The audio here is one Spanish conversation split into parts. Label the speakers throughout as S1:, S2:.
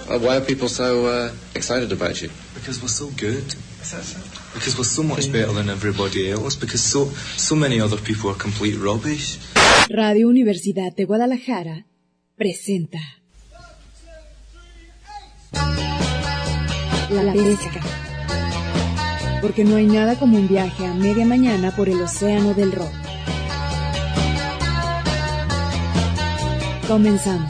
S1: Why are people so excited about you?
S2: Because we're so good. Is that so? Because we're so much better than everybody else. Because so many other people are complete rubbish.
S3: Radio Universidad de Guadalajara presenta La Pesca. Porque no hay nada como un viaje a media mañana por el océano del rock. Comenzamos.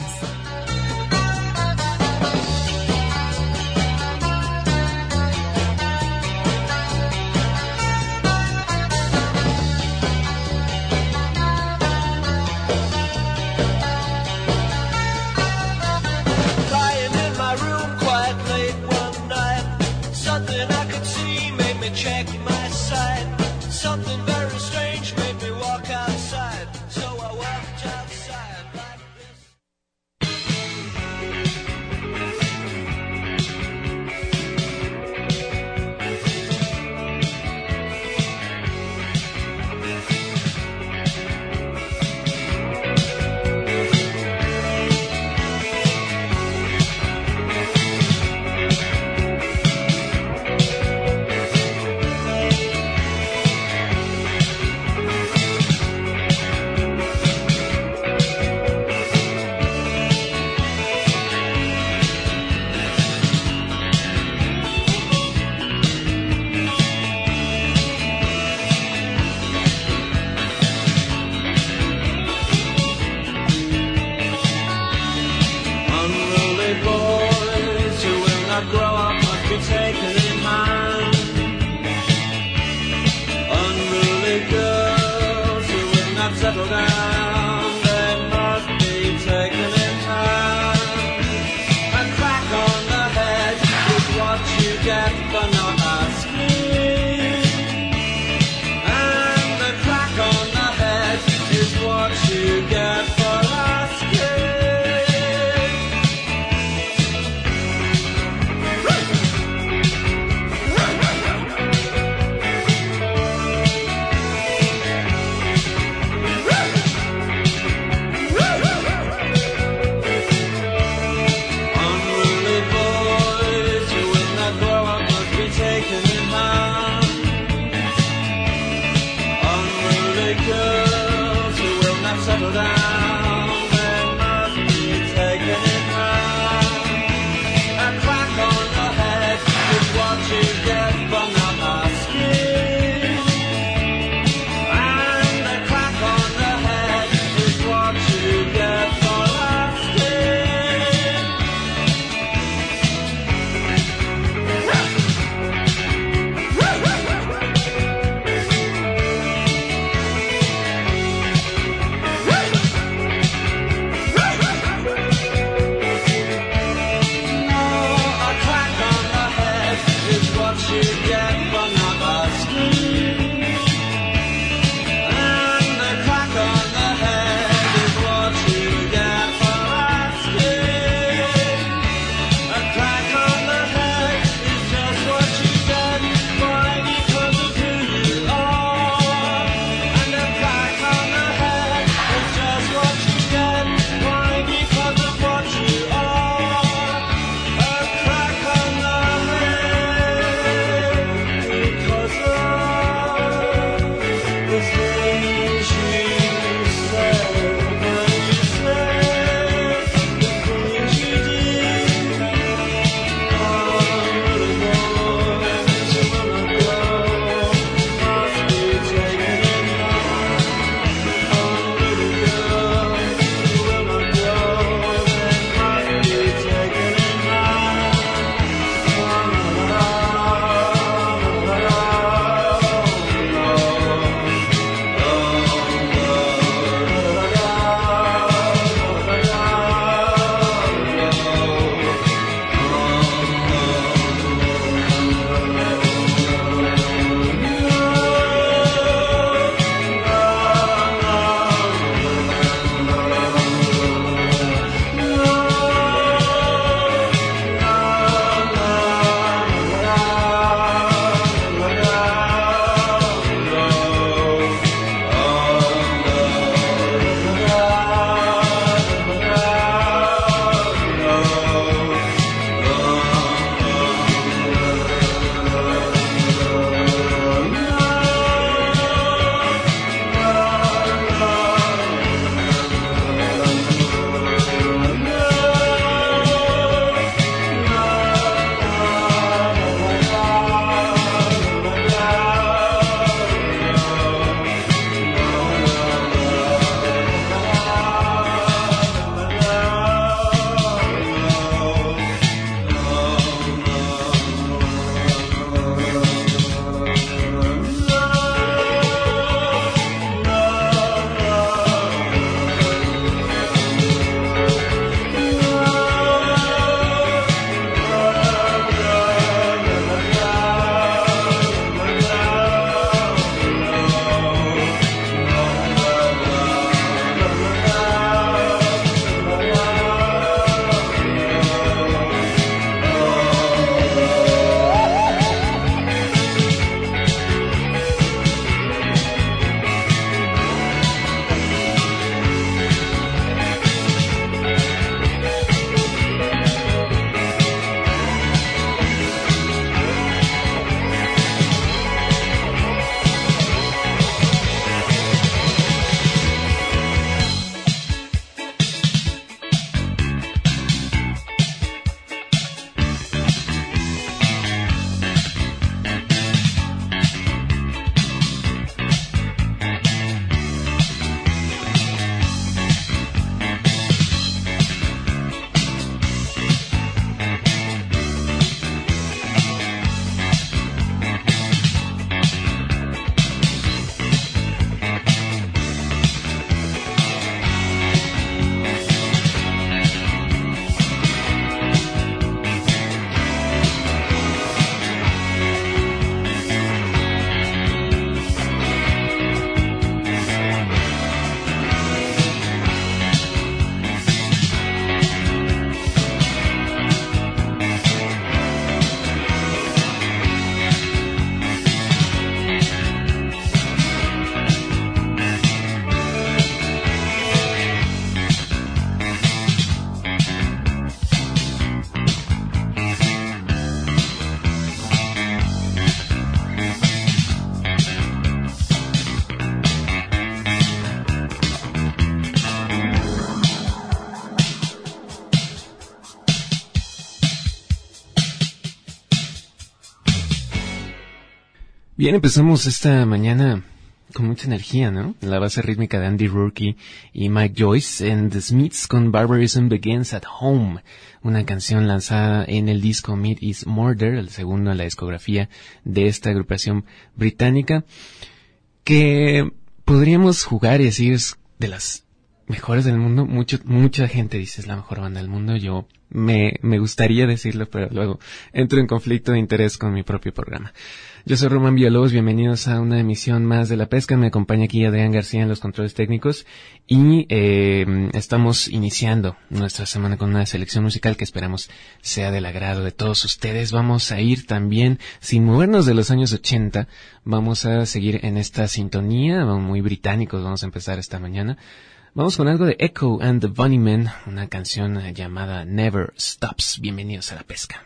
S4: Bien, empezamos esta mañana con mucha energía, ¿no? La base rítmica de Andy Rourke y Mike Joyce en The Smiths con Barbarism Begins at Home, una canción lanzada en el disco Meat is Murder, el segundo en la discografía de esta agrupación británica, que podríamos jugar y decir es de las mejores del mundo. Mucha gente dice es la mejor banda del mundo. Yo me gustaría decirlo, pero luego entro en conflicto de interés con mi propio programa. Yo soy Román Villalobos, bienvenidos a una emisión más de La Pesca. Me acompaña aquí Adrián García en los controles técnicos y estamos iniciando nuestra semana con una selección musical que esperamos sea del agrado de todos ustedes. Vamos a ir también, sin movernos de los años 80, vamos a seguir en esta sintonía, muy británicos vamos a empezar esta mañana. Vamos con algo de Echo and the Bunnymen, una canción llamada Never Stops. Bienvenidos a La Pesca.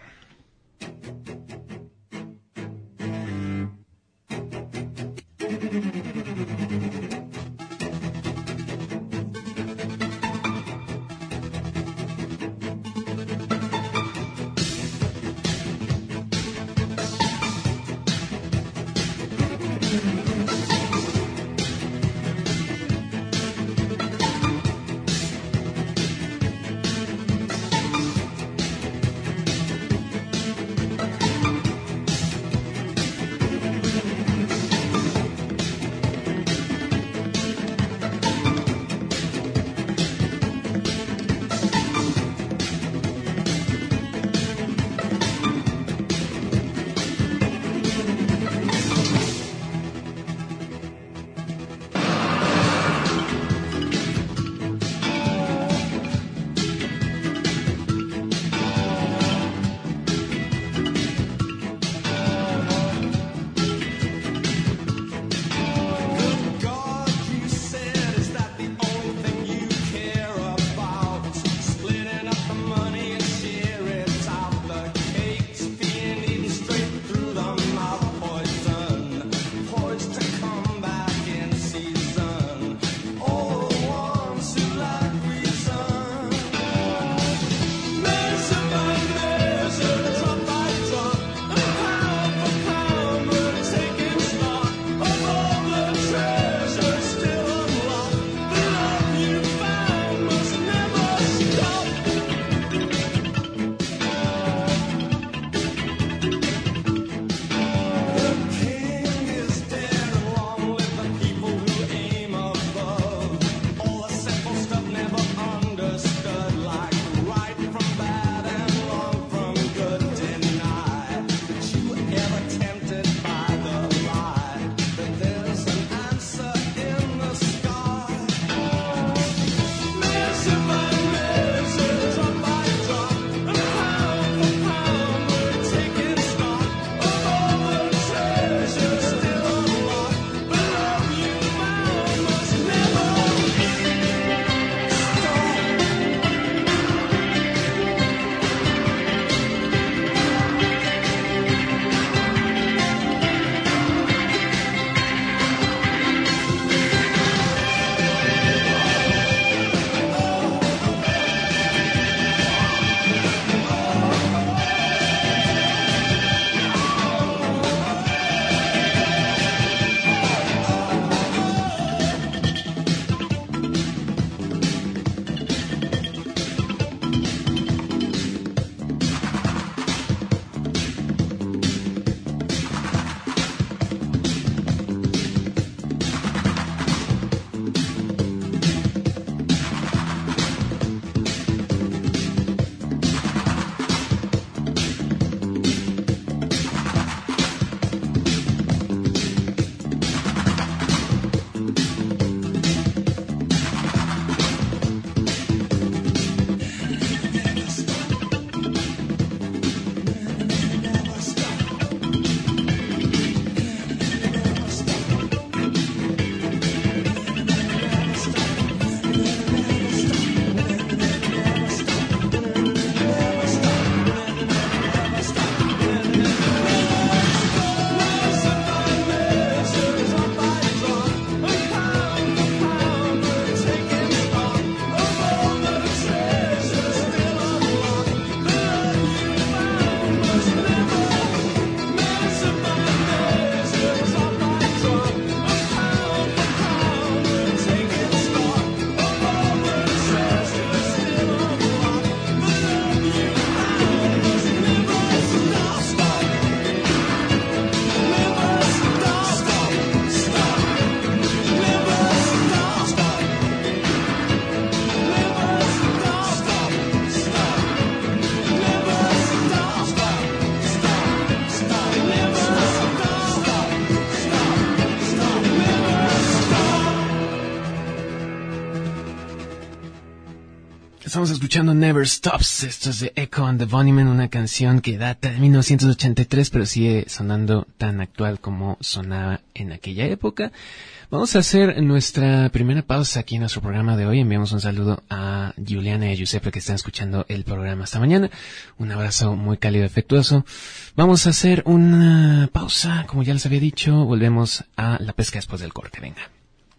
S4: Estamos escuchando Never Stops. Esto es de Echo and the Bunnymen, una canción que data de 1983, pero sigue sonando tan actual como sonaba en aquella época. Vamos a hacer nuestra primera pausa aquí en nuestro programa de hoy. Enviamos un saludo a Juliana y a Giuseppe que están escuchando el programa esta mañana. Un abrazo muy cálido y afectuoso. Vamos a hacer una pausa, como ya les había dicho. Volvemos a la pesca después del corte. Venga.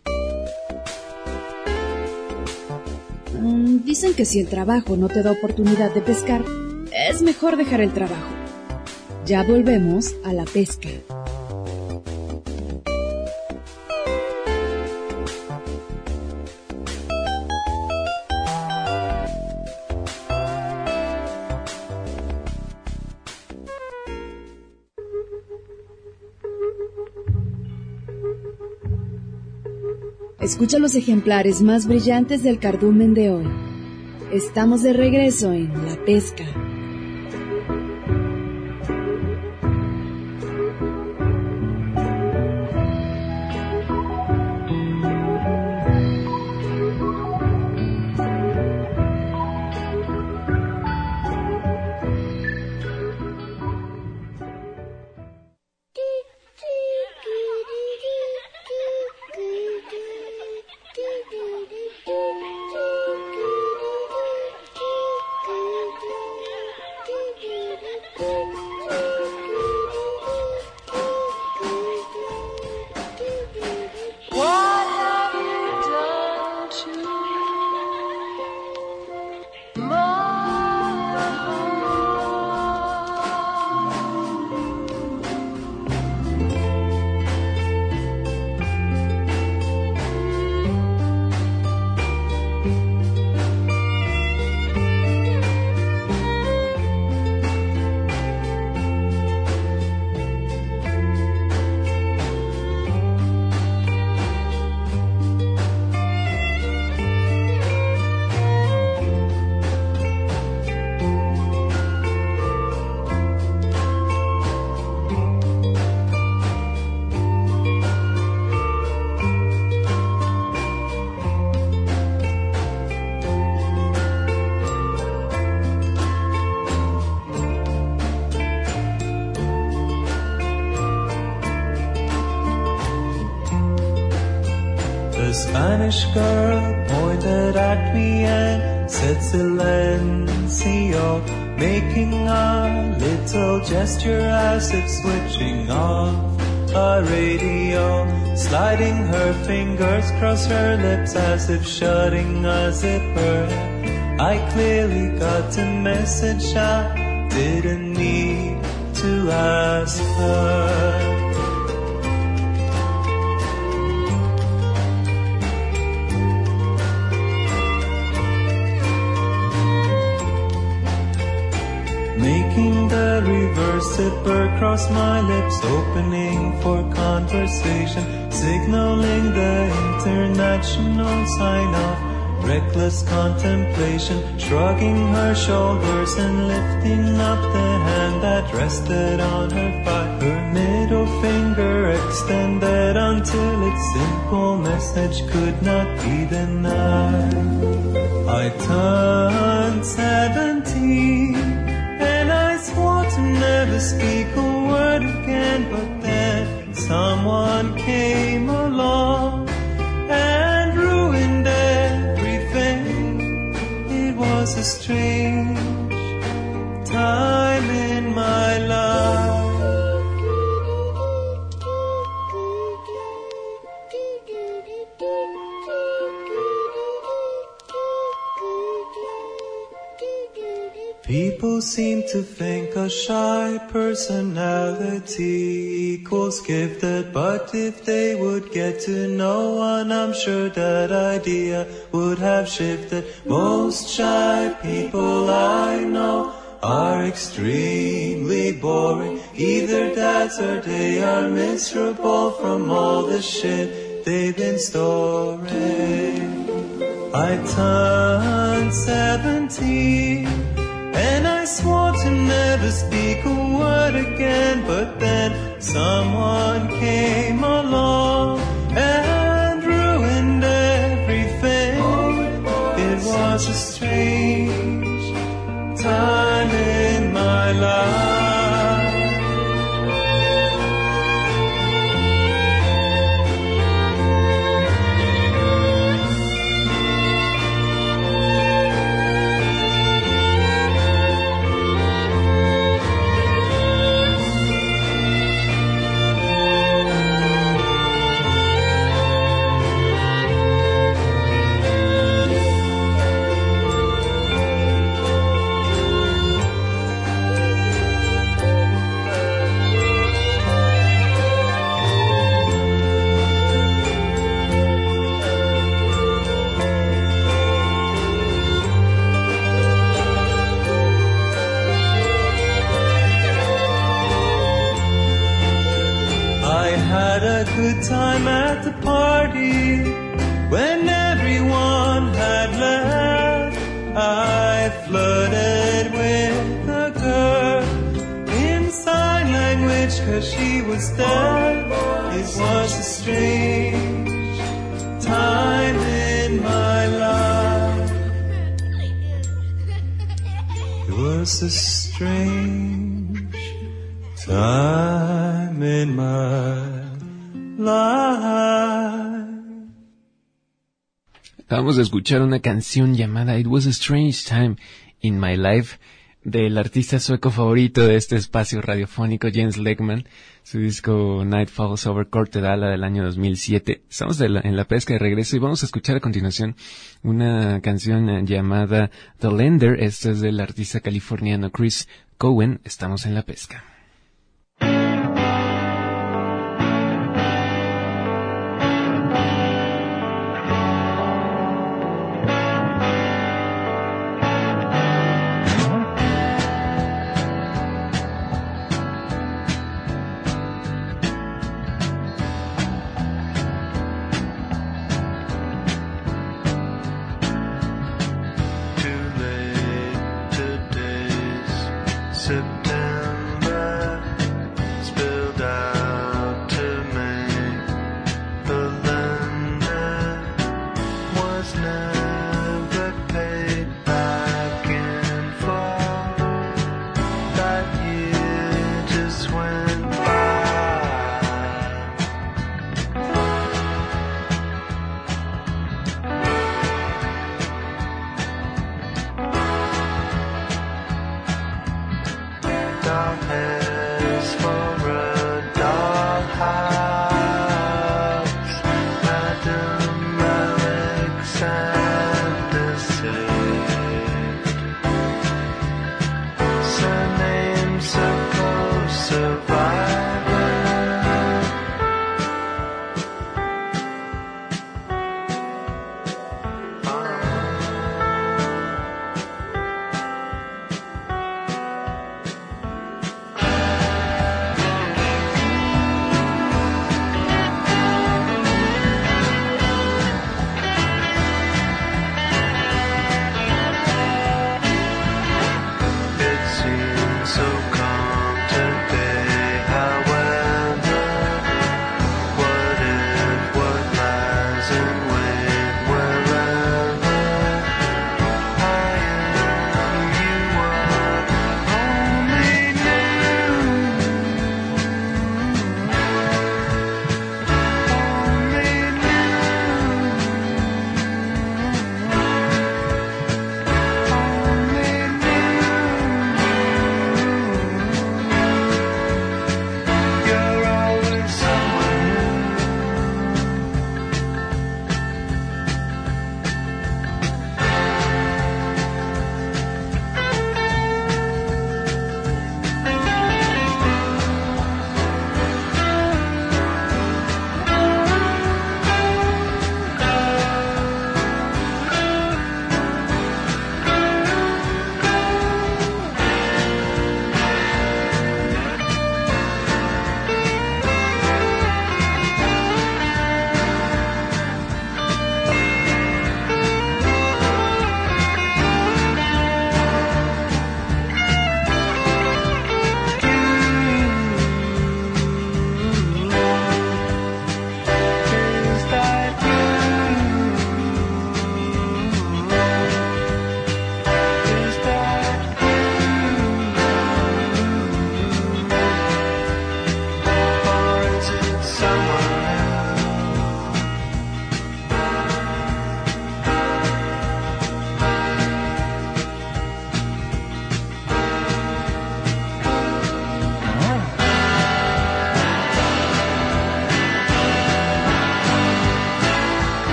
S3: Dicen que si el trabajo no te da oportunidad de pescar, es mejor dejar el trabajo. Ya volvemos a la pesca. Escucha los ejemplares más brillantes del cardumen de hoy. Estamos de regreso en La Pesca.
S2: Spanish girl pointed at me and said silencio, making a little gesture as if switching off a radio, sliding her fingers across her lips as if shutting a zipper. I clearly got a message I didn't need to ask her. Making the reverse zipper cross my lips, opening for conversation, signaling the international sign-off, reckless contemplation, shrugging her shoulders and lifting up the hand that rested on her thigh, her middle finger extended until its simple message could not be denied. I turned 17 swore to never speak a word again, but then someone came along and ruined everything. It was a strange time in my life. People seem to think a shy personality equals gifted, but if they would get to know one, I'm sure that idea would have shifted. Most shy people I know are extremely boring. Either that or they are miserable from all the shit they've been storing. I turned 17 and I swore to never speak a word again, but then someone came along and ruined everything. It was was a strange time in my life. Good time at the party when everyone had left. I flirted with a girl in sign language 'cause she was deaf. It was a strange time in my life. It was a strange time in my life.
S4: Vamos a escuchar una canción llamada It Was a Strange Time in My Life del artista sueco favorito de este espacio radiofónico, Jens Lekman, su disco Night Falls Over Kortedala del año 2007. Estamos en la pesca de regreso y vamos a escuchar a continuación una canción llamada The Lender. Esta es del artista californiano Chris Cohen. Estamos en la pesca.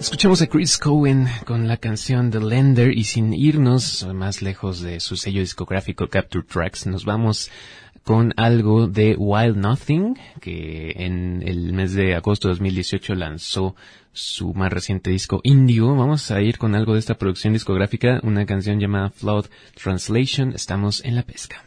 S4: Escuchamos a Chris Cohen con la canción The Lender, y sin irnos más lejos de su sello discográfico Capture Tracks, nos vamos con algo de Wild Nothing, que en el mes de agosto de 2018 lanzó su más reciente disco Indio. Vamos a ir con algo de esta producción discográfica, una canción llamada Flood Translation. Estamos en La Pesca.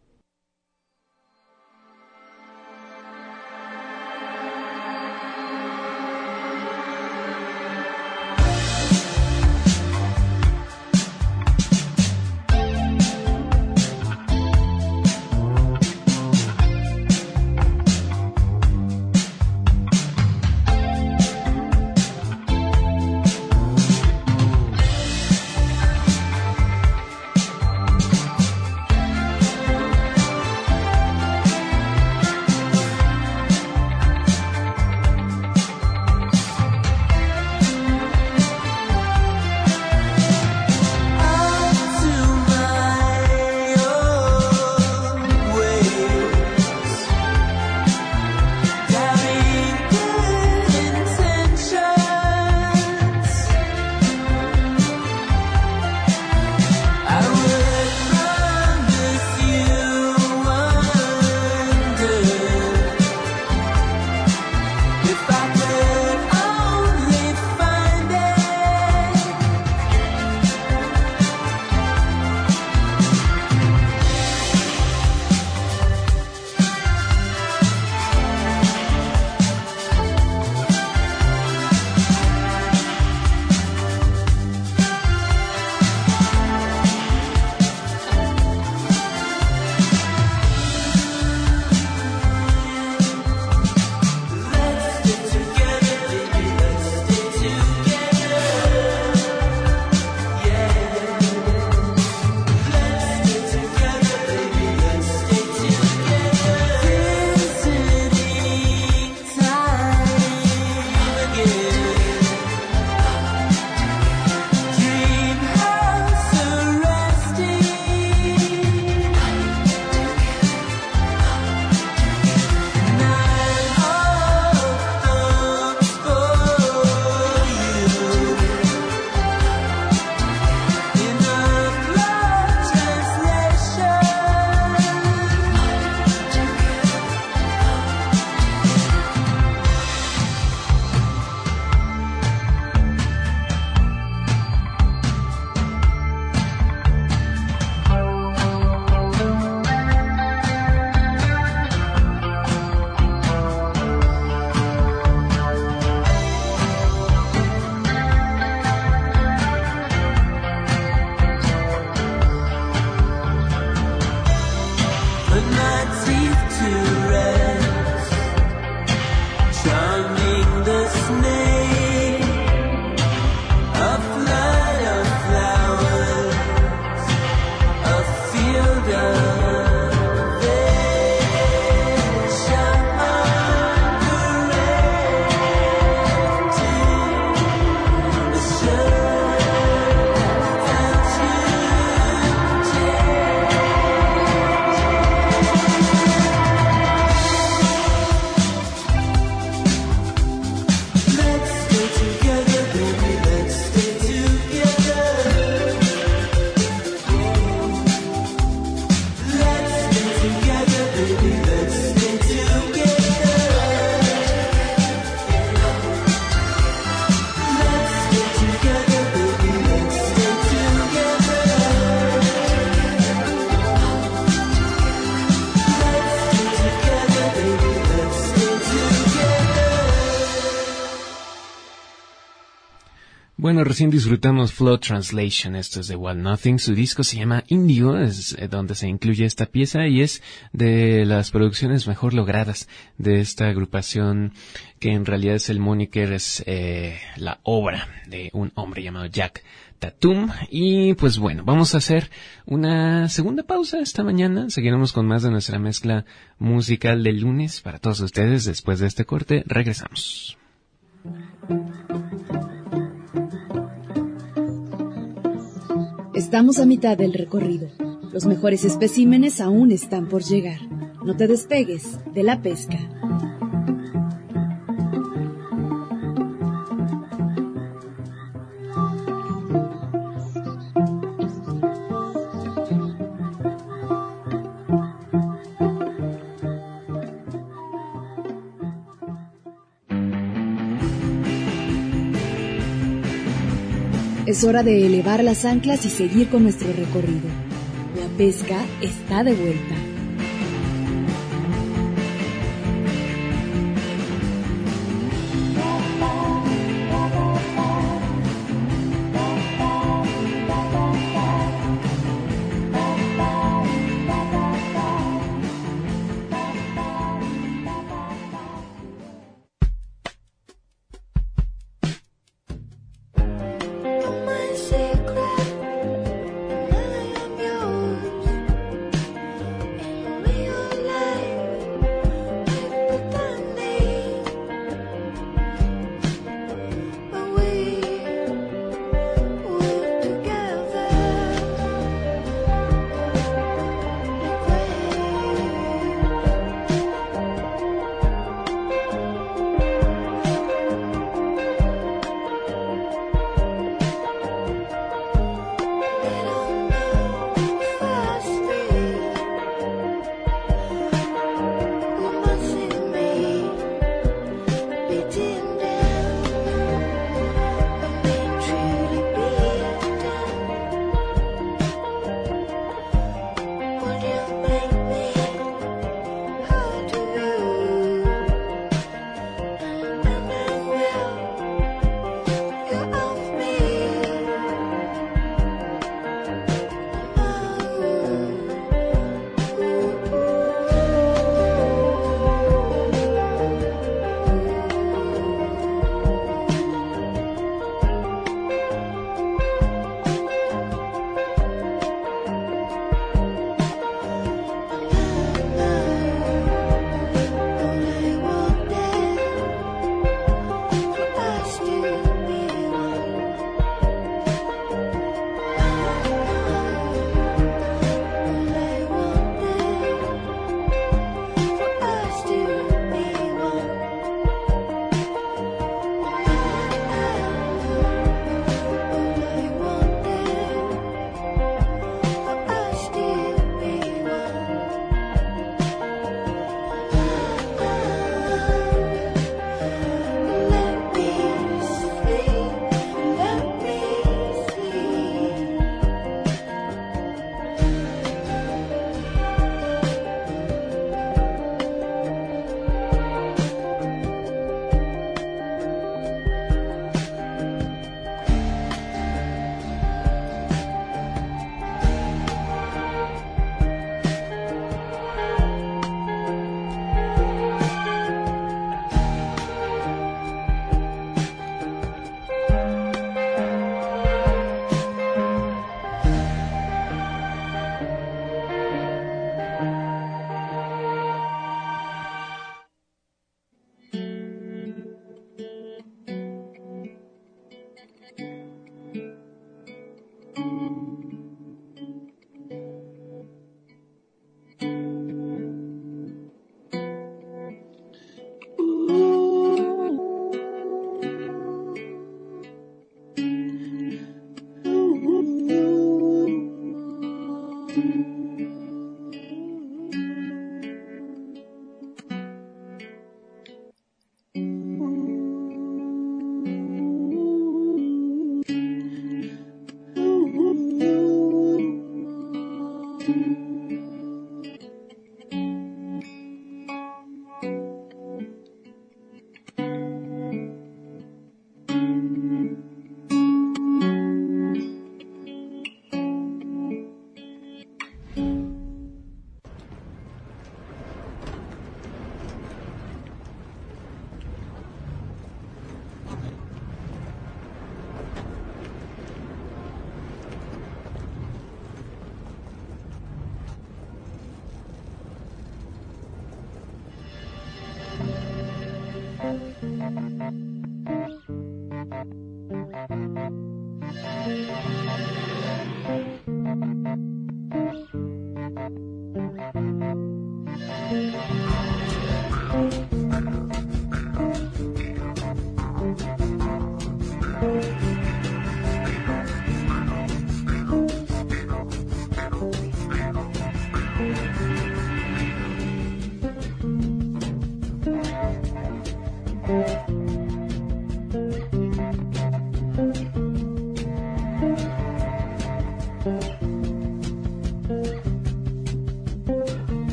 S4: Bueno, recién disfrutamos Flood Translation, esto es de Wild Nothing, su disco se llama Indio, es donde se incluye esta pieza y es de las producciones mejor logradas de esta agrupación que en realidad es el moniker, es la obra de un hombre llamado Jack Tatum. Y pues bueno, vamos a hacer una segunda pausa esta mañana, seguiremos con más de nuestra mezcla musical del lunes para todos ustedes. Después de este corte regresamos.
S3: Estamos a mitad del recorrido. Los mejores especímenes aún están por llegar. No te despegues de La Pesca. Es hora de elevar las anclas y seguir con nuestro recorrido. La pesca está de vuelta.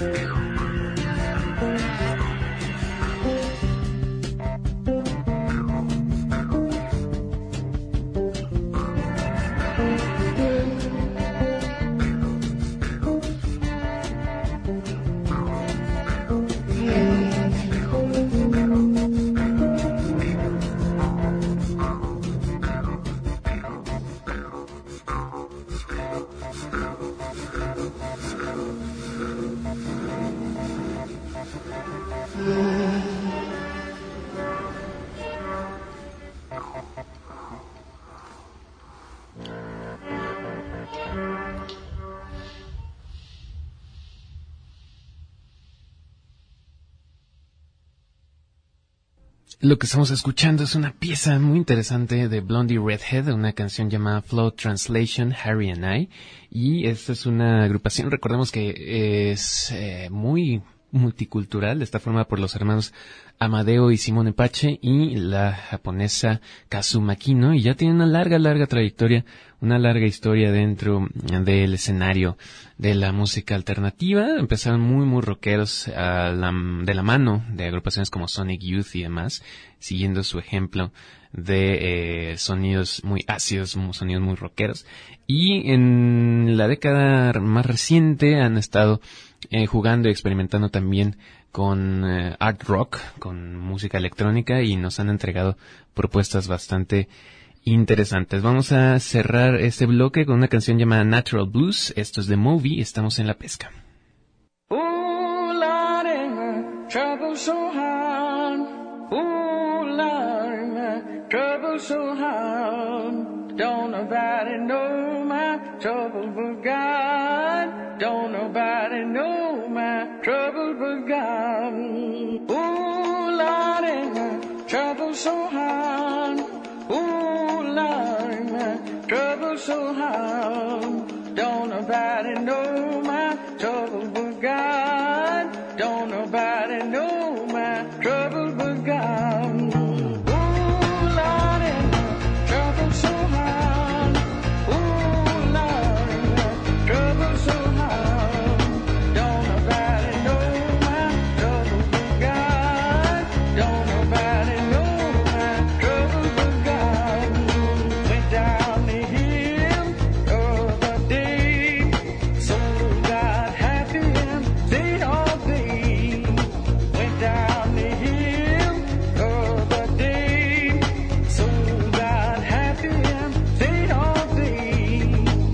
S4: Lo que estamos escuchando es una pieza muy interesante de Blondie Redhead, una canción llamada Flow Translation, Harry and I, y esta es una agrupación, recordemos que es muy multicultural, está formada por los hermanos Amadeo y Simone Pache y la japonesa Kazuma Kino, y ya tiene una larga trayectoria, una larga historia dentro del escenario de la música alternativa. Empezaron muy rockeros de la mano de agrupaciones como Sonic Youth y demás, siguiendo su ejemplo de sonidos muy ácidos, sonidos muy rockeros, y en la década más reciente han estado jugando y experimentando también con art rock, con música electrónica, y nos han entregado propuestas bastante interesantes. Vamos a cerrar este bloque con una canción llamada Natural Blues. Esto es de Moby, estamos en La Pesca.
S5: Ooh, Lordy, my trouble so hard. Ooh, Lordy, my trouble so hard. Don't nobody know my trouble but God. Don't nobody know my trouble but God. Ooh, Lordy, my trouble so hard. Ooh, Lord, my trouble so hard. Don't nobody know my trouble but God. Don't nobody know my trouble but God. Ooh, Lord, my trouble so hard. Ooh, Lord, my trouble so hard. Don't nobody know my trouble but God. Don't nobody know my trouble but God. Went down the hill the other day, so got happy and stayed all day. Went down the hill the other day, so got happy and stayed all day.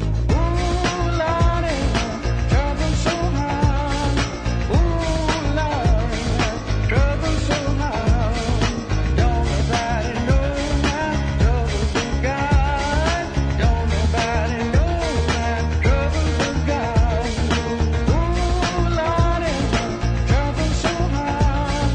S5: Ooh, Lordy, trouble so hard. Ooh, Lordy, trouble so hard. Don't nobody know my trouble but God. Don't nobody know my trouble but God. Ooh, Lordy, trouble so hard.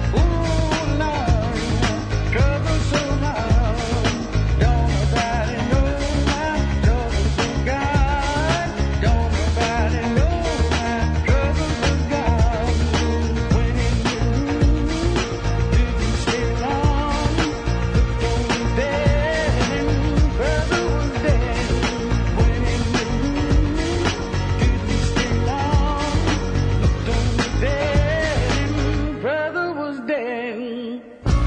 S5: Ooh, Lordy, trouble so hard. Don't nobody know my trouble but God. Don't nobody know my trouble but God. When in the room, didn't stay long. Looked over there, and brother was dead. When in the room, didn't stay long. Looked over there, and brother was dead.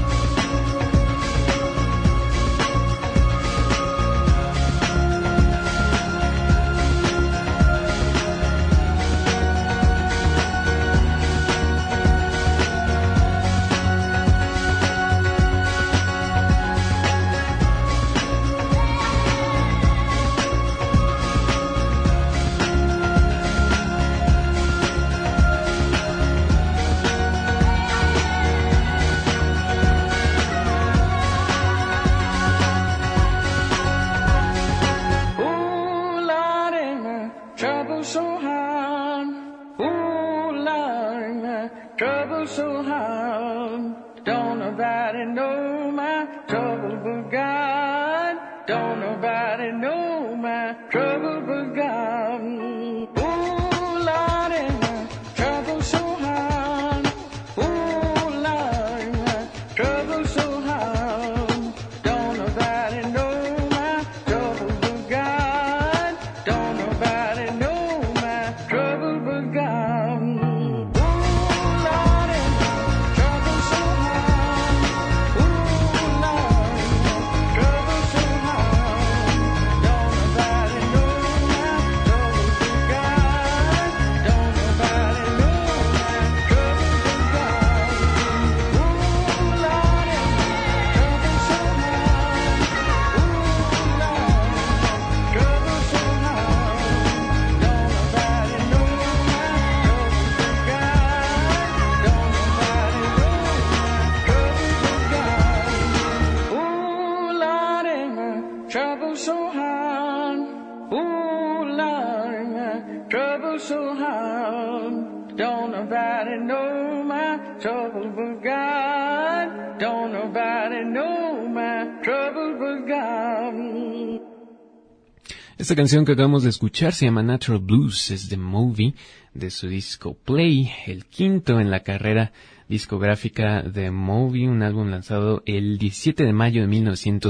S5: Ooh, Lordy, my trouble so hard. Ooh, Lordy, my trouble so hard. Don't nobody know my trouble but God. Don't nobody know my trouble but God. Ooh, Lordy, my trouble so hard. Ooh, Lordy, my trouble so hard. Don't nobody know my trouble but God. Don't nobody know my trouble but God. nobody know my troubles but God. Don't nobody know my troubles but God.
S4: Esta canción que acabamos de escuchar se llama Natural Blues, es de Moby, de su disco Play, el quinto en la carrera discográfica de Moby, un álbum lanzado el 17 de mayo de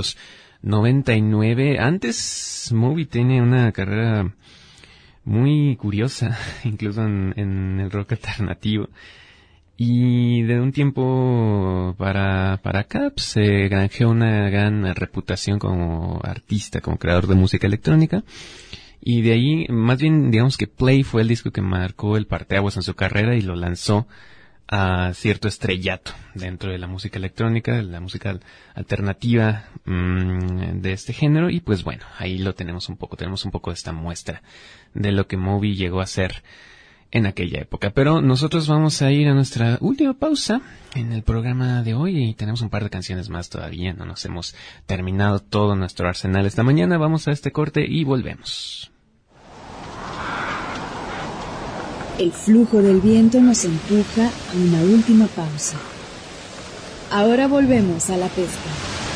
S4: 1999. Antes, Moby tiene una carrera muy curiosa, incluso en el rock alternativo. Y de un tiempo para acá pues, se granjeó una gran reputación como artista, como creador de música electrónica. Y de ahí, más bien, digamos que Play fue el disco que marcó el parteaguas en su carrera y lo lanzó a cierto estrellato dentro de la música electrónica, de la música alternativa de este género. Y pues bueno, ahí lo tenemos un poco de esta muestra de lo que Moby llegó a ser en aquella época. Pero nosotros vamos a ir a nuestra última pausa en el programa de hoy y tenemos un par de canciones más todavía. No nos hemos terminado todo nuestro arsenal esta mañana. Vamos a este corte y volvemos.
S3: El flujo del viento nos empuja a una última pausa. Ahora volvemos a la pesca.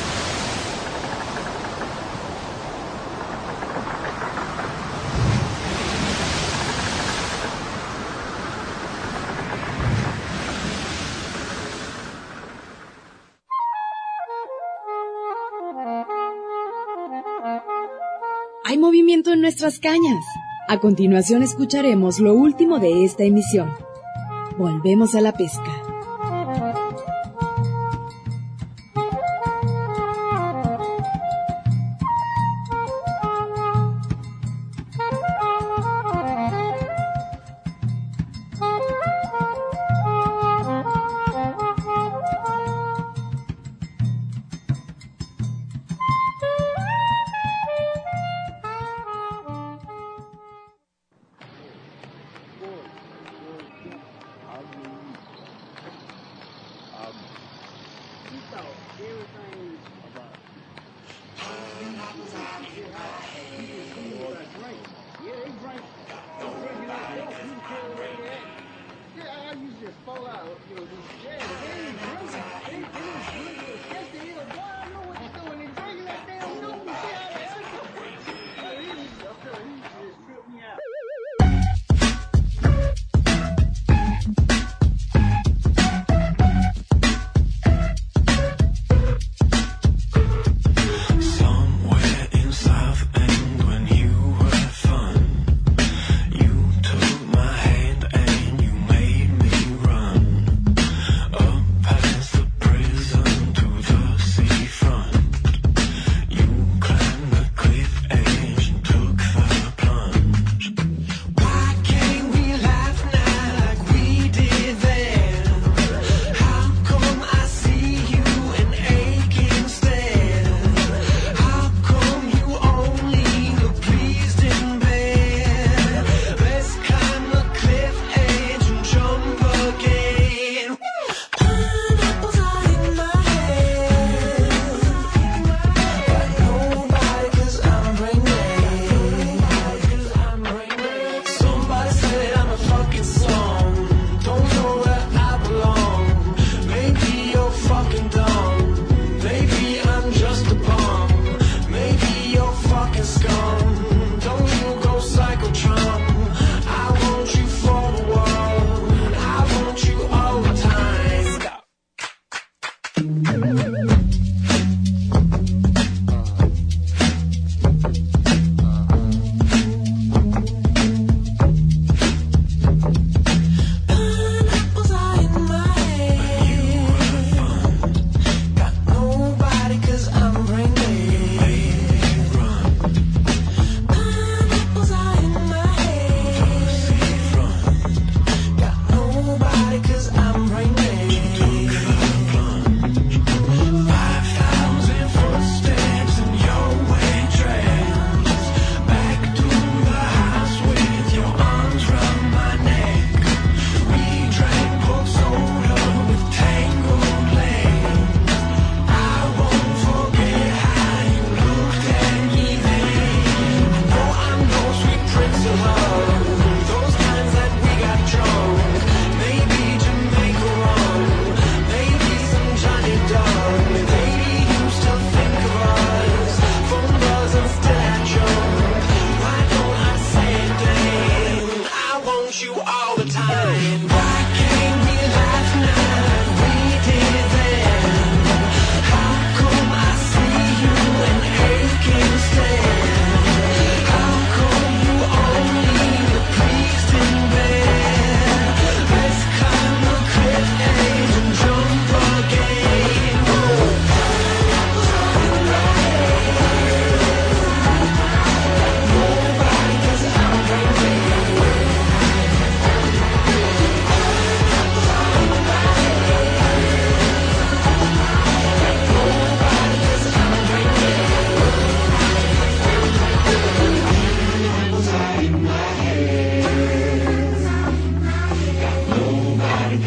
S3: Hay movimiento en nuestras cañas. A continuación escucharemos lo último de esta emisión. Volvemos a la pesca.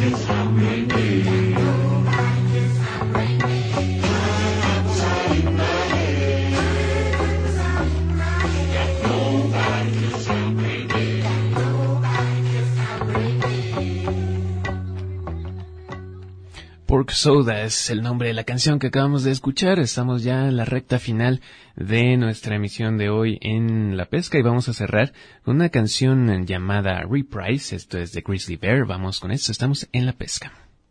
S4: Pork Soda es el nombre de la canción que acabamos de escuchar. Estamos ya en la recta final de nuestra emisión de hoy en La Pesca y vamos a cerrar con una canción llamada Reprise. Esto es de Grizzly Bear. Vamos con esto. Estamos en La Pesca.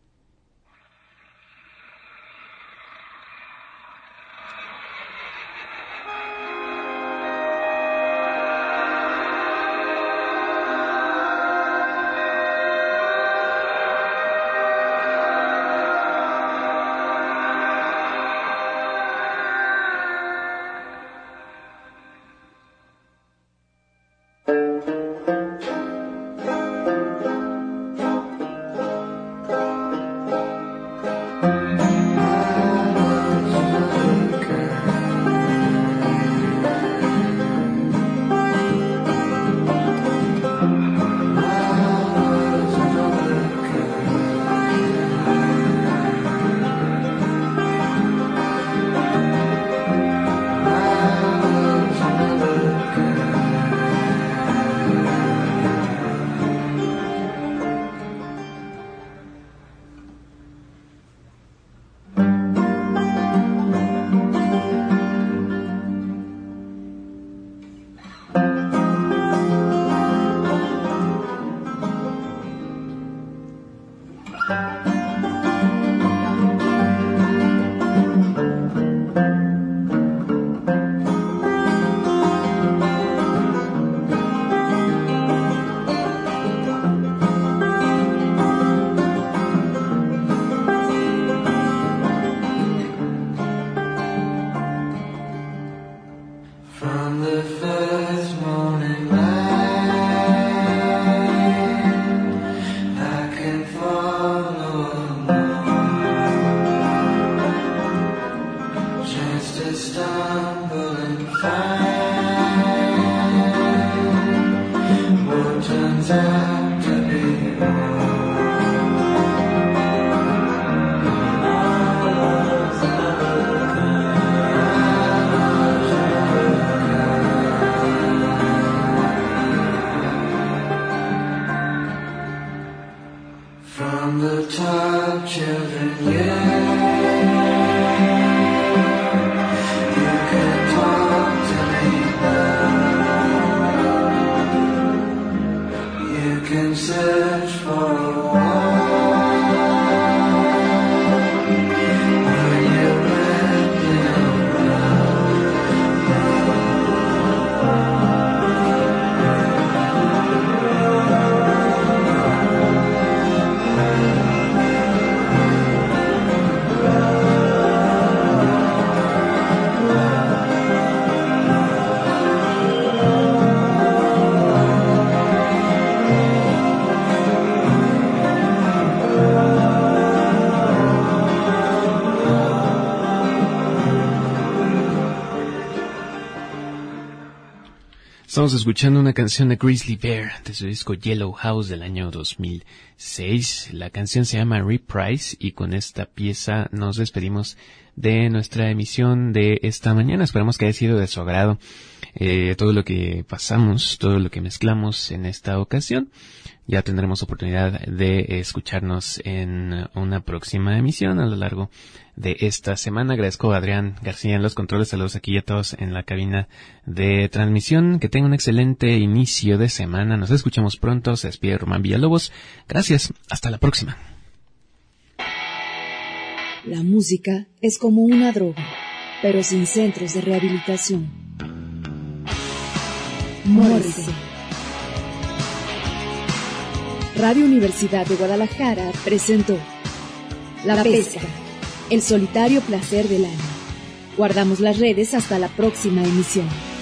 S4: Estamos escuchando una canción de Grizzly Bear de su disco Yellow House del año 2006. La canción se llama Reprise y con esta pieza nos despedimos de nuestra emisión de esta mañana. Esperamos que haya sido de su agrado todo lo que pasamos, todo lo que mezclamos en esta ocasión. Ya tendremos oportunidad de escucharnos en una próxima emisión a lo largo de esta semana. Agradezco a Adrián García en los controles. Saludos aquí a todos en la cabina de transmisión. Que tengan un excelente inicio de semana. Nos escuchamos pronto. Se despide Román Villalobos. Gracias. Hasta la próxima.
S3: La música es como una droga, pero sin centros de rehabilitación. Morrissey. Radio Universidad de Guadalajara presentó La Pesca, el solitario placer del año. Guardamos las redes hasta la próxima emisión.